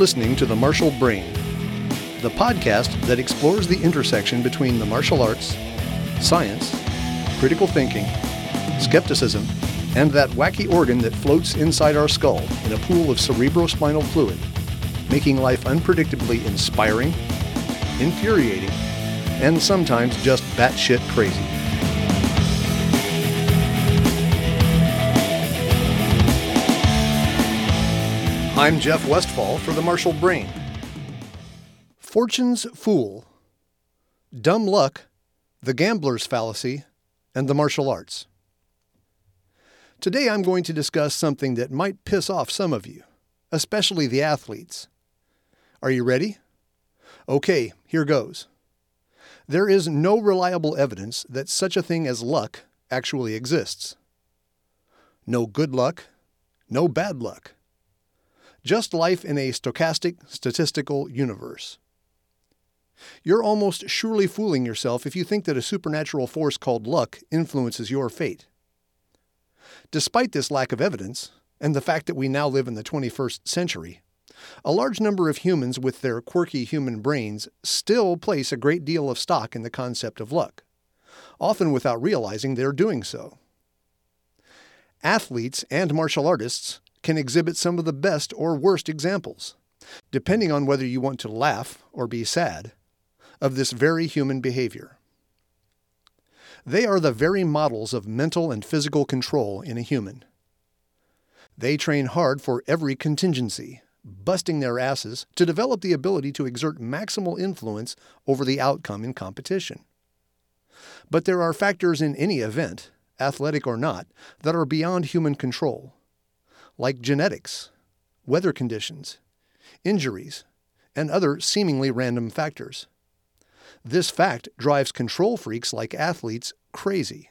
listening to The Martial Brain, the podcast that explores the intersection between the martial arts, science, critical thinking, skepticism, and that wacky organ that floats inside our skull in a pool of cerebrospinal fluid, making life unpredictably inspiring, infuriating, and sometimes just batshit crazy. I'm Jeff Westfall for The Martial Brain. Fortune's Fool, Dumb Luck, The Gambler's Fallacy, and the Martial Arts. Today I'm going to discuss something that might piss off some of you, especially the athletes. Are you ready? Okay, here goes. There is no reliable evidence that such a thing as luck actually exists. No good luck, no bad luck. Just life in a stochastic, statistical universe. You're almost surely fooling yourself if you think that a supernatural force called luck influences your fate. Despite this lack of evidence, and the fact that we now live in the 21st century, a large number of humans with their quirky human brains still place a great deal of stock in the concept of luck, often without realizing they're doing so. Athletes and martial artists can exhibit some of the best or worst examples, depending on whether you want to laugh or be sad, of this very human behavior. They are the very models of mental and physical control in a human. They train hard for every contingency, busting their asses to develop the ability to exert maximal influence over the outcome in competition. But there are factors in any event, athletic or not, that are beyond human control, like genetics, weather conditions, injuries, and other seemingly random factors. This fact drives control freaks like athletes crazy.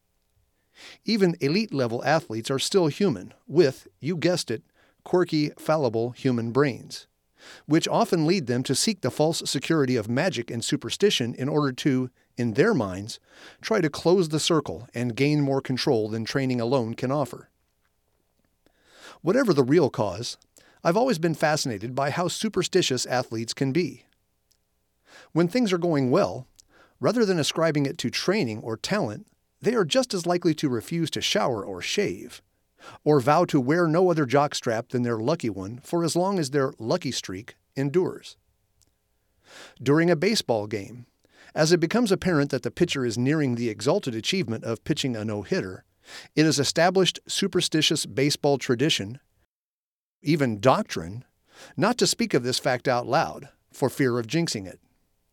Even elite-level athletes are still human with, you guessed it, quirky, fallible human brains, which often lead them to seek the false security of magic and superstition in order to, in their minds, try to close the circle and gain more control than training alone can offer. Whatever the real cause, I've always been fascinated by how superstitious athletes can be. When things are going well, rather than ascribing it to training or talent, they are just as likely to refuse to shower or shave, or vow to wear no other jockstrap than their lucky one for as long as their lucky streak endures. During a baseball game, as it becomes apparent that the pitcher is nearing the exalted achievement of pitching a no-hitter, it is established superstitious baseball tradition, even doctrine, not to speak of this fact out loud for fear of jinxing it.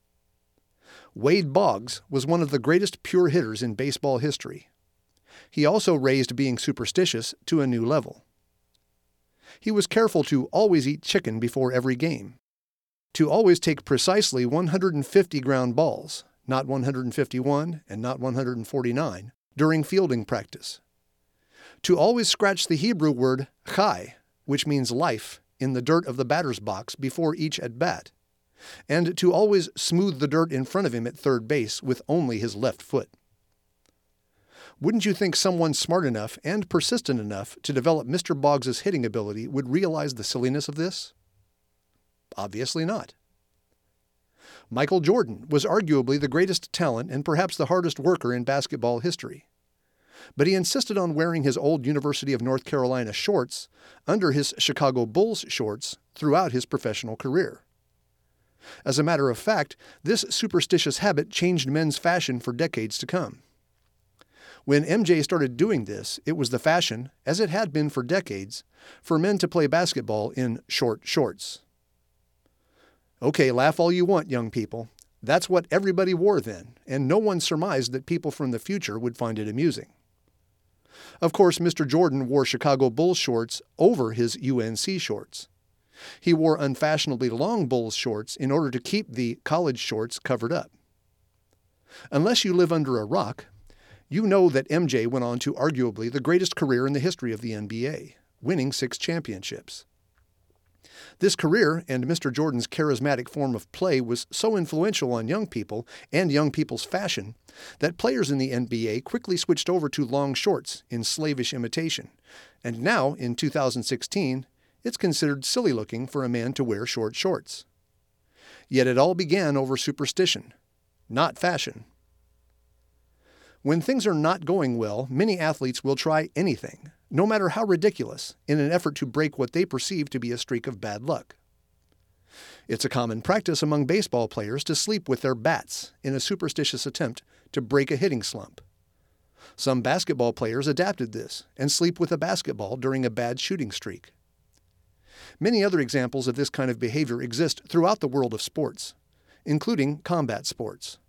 Wade Boggs was one of the greatest pure hitters in baseball history. He also raised being superstitious to a new level. He was careful to always eat chicken before every game, to always take precisely 150 ground balls, not 151 and not 149, during fielding practice, to always scratch the Hebrew word chai, which means life, in the dirt of the batter's box before each at-bat, and to always smooth the dirt in front of him at third base with only his left foot. Wouldn't you think someone smart enough and persistent enough to develop Mr. Boggs' hitting ability would realize the silliness of this? Obviously not. Michael Jordan was arguably the greatest talent and perhaps the hardest worker in basketball history. But he insisted on wearing his old University of North Carolina shorts under his Chicago Bulls shorts throughout his professional career. As a matter of fact, this superstitious habit changed men's fashion for decades to come. When MJ started doing this, it was the fashion, as it had been for decades, for men to play basketball in short shorts. Okay, laugh all you want, young people. That's what everybody wore then, and no one surmised that people from the future would find it amusing. Of course, Mr. Jordan wore Chicago Bulls shorts over his UNC shorts. He wore unfashionably long Bulls shorts in order to keep the college shorts covered up. Unless you live under a rock, you know that MJ went on to arguably the greatest career in the history of the NBA, winning 6 championships. This career and Mr. Jordan's charismatic form of play was so influential on young people and young people's fashion that players in the NBA quickly switched over to long shorts in slavish imitation, and now, in 2016, it's considered silly looking for a man to wear short shorts. Yet it all began over superstition, not fashion. When things are not going well, many athletes will try anything, no matter how ridiculous, in an effort to break what they perceive to be a streak of bad luck. It's a common practice among baseball players to sleep with their bats in a superstitious attempt to break a hitting slump. Some basketball players adapted this and sleep with a basketball during a bad shooting streak. Many other examples of this kind of behavior exist throughout the world of sports, including combat sports.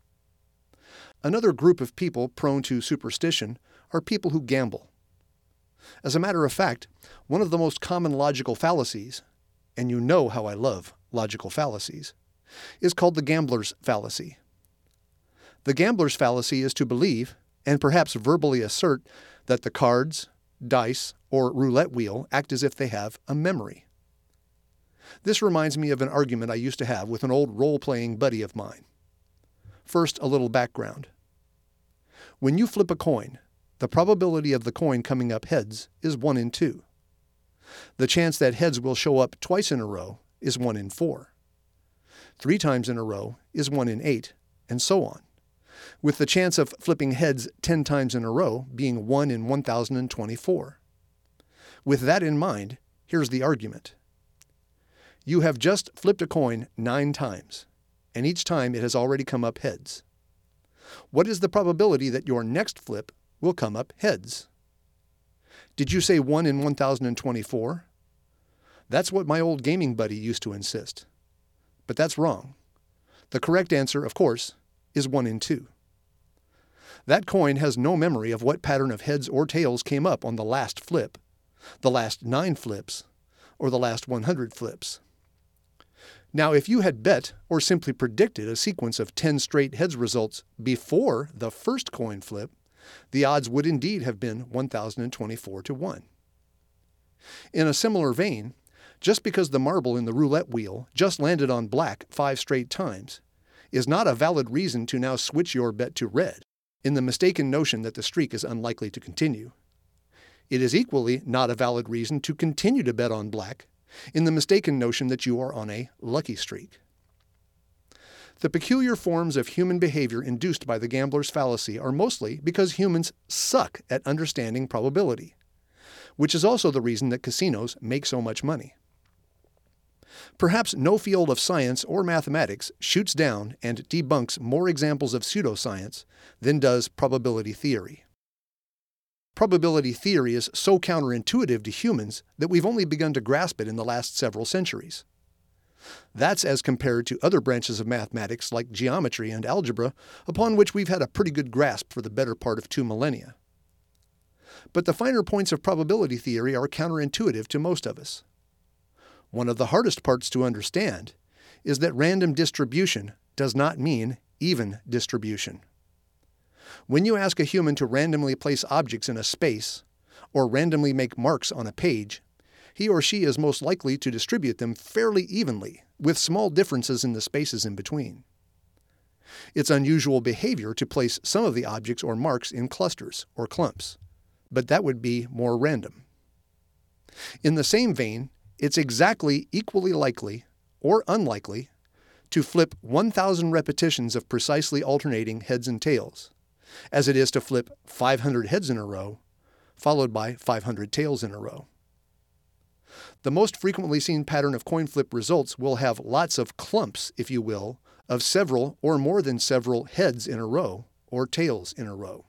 Another group of people prone to superstition are people who gamble. As a matter of fact, one of the most common logical fallacies, and you know how I love logical fallacies, is called the gambler's fallacy. The gambler's fallacy is to believe, and perhaps verbally assert, that the cards, dice, or roulette wheel act as if they have a memory. This reminds me of an argument I used to have with an old role-playing buddy of mine. First, a little background. When you flip a coin, the probability of the coin coming up heads is 1 in 2. The chance that heads will show up twice in a row is 1 in 4. 3 times in a row is 1 in 8, and so on, with the chance of flipping heads 10 times in a row being 1 in 1,024. With that in mind, here's the argument. You have just flipped a coin 9 times, and each time it has already come up heads. What is the probability that your next flip will come up heads? Did you say 1 in 1,024? That's what my old gaming buddy used to insist. But that's wrong. The correct answer, of course, is 1 in 2. That coin has no memory of what pattern of heads or tails came up on the last flip, the last 9 flips, or the last 100 flips. Now, if you had bet or simply predicted a sequence of 10 straight heads results before the first coin flip, the odds would indeed have been 1,024 to 1. In a similar vein, just because the marble in the roulette wheel just landed on black 5 straight times is not a valid reason to now switch your bet to red, in the mistaken notion that the streak is unlikely to continue. It is equally not a valid reason to continue to bet on black, in the mistaken notion that you are on a lucky streak. The peculiar forms of human behavior induced by the gambler's fallacy are mostly because humans suck at understanding probability, which is also the reason that casinos make so much money. Perhaps no field of science or mathematics shoots down and debunks more examples of pseudoscience than does probability theory. Probability theory is so counterintuitive to humans that we've only begun to grasp it in the last several centuries. That's as compared to other branches of mathematics like geometry and algebra, upon which we've had a pretty good grasp for the better part of 2 millennia. But the finer points of probability theory are counterintuitive to most of us. One of the hardest parts to understand is that random distribution does not mean even distribution. When you ask a human to randomly place objects in a space, or randomly make marks on a page, he or she is most likely to distribute them fairly evenly, with small differences in the spaces in between. It's unusual behavior to place some of the objects or marks in clusters or clumps, but that would be more random. In the same vein, it's exactly equally likely, or unlikely, to flip 1,000 repetitions of precisely alternating heads and tails, as it is to flip 500 heads in a row, followed by 500 tails in a row. The most frequently seen pattern of coin flip results will have lots of clumps, if you will, of several or more than several heads in a row or tails in a row.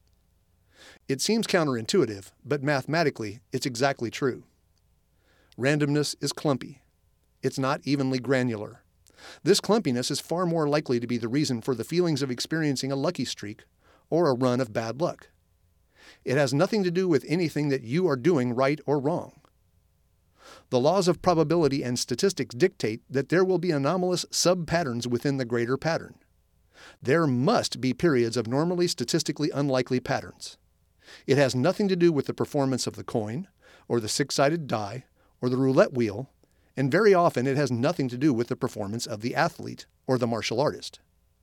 It seems counterintuitive, but mathematically it's exactly true. Randomness is clumpy. It's not evenly granular. This clumpiness is far more likely to be the reason for the feelings of experiencing a lucky streak or a run of bad luck. It has nothing to do with anything that you are doing right or wrong. The laws of probability and statistics dictate that there will be anomalous sub-patterns within the greater pattern. There must be periods of normally statistically unlikely patterns. It has nothing to do with the performance of the coin, or the 6-sided die, or the roulette wheel, and very often it has nothing to do with the performance of the athlete or the martial artist.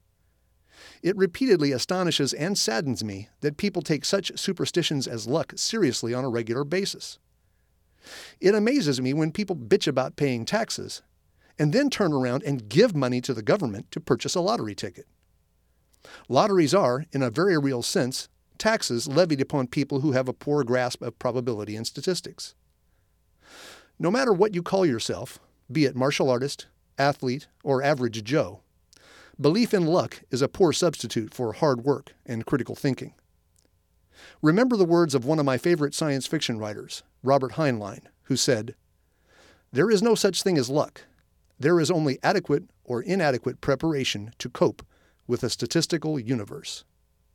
It repeatedly astonishes and saddens me that people take such superstitions as luck seriously on a regular basis. It amazes me when people bitch about paying taxes and then turn around and give money to the government to purchase a lottery ticket. Lotteries are, in a very real sense, taxes levied upon people who have a poor grasp of probability and statistics. No matter what you call yourself, be it martial artist, athlete, or average Joe, belief in luck is a poor substitute for hard work and critical thinking. Remember the words of one of my favorite science fiction writers, Robert Heinlein, who said, "There is no such thing as luck. There is only adequate or inadequate preparation to cope with a statistical universe."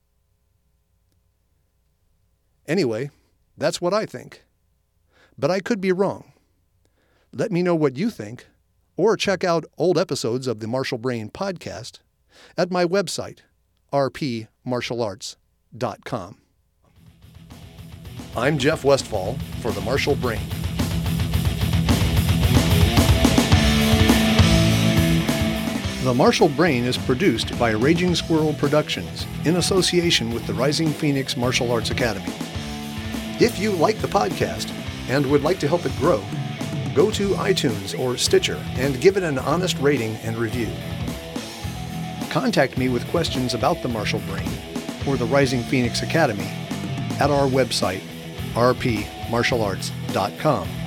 Anyway, that's what I think. But I could be wrong. Let me know what you think, or check out old episodes of the Martial Brain podcast at my website, rpmartialarts.com. I'm Jeff Westfall for the Martial Brain. The Martial Brain is produced by Raging Squirrel Productions in association with the Rising Phoenix Martial Arts Academy. If you like the podcast and would like to help it grow, go to iTunes or Stitcher and give it an honest rating and review. Contact me with questions about the Martial Brain or the Rising Phoenix Academy at our website, rpmartialarts.com.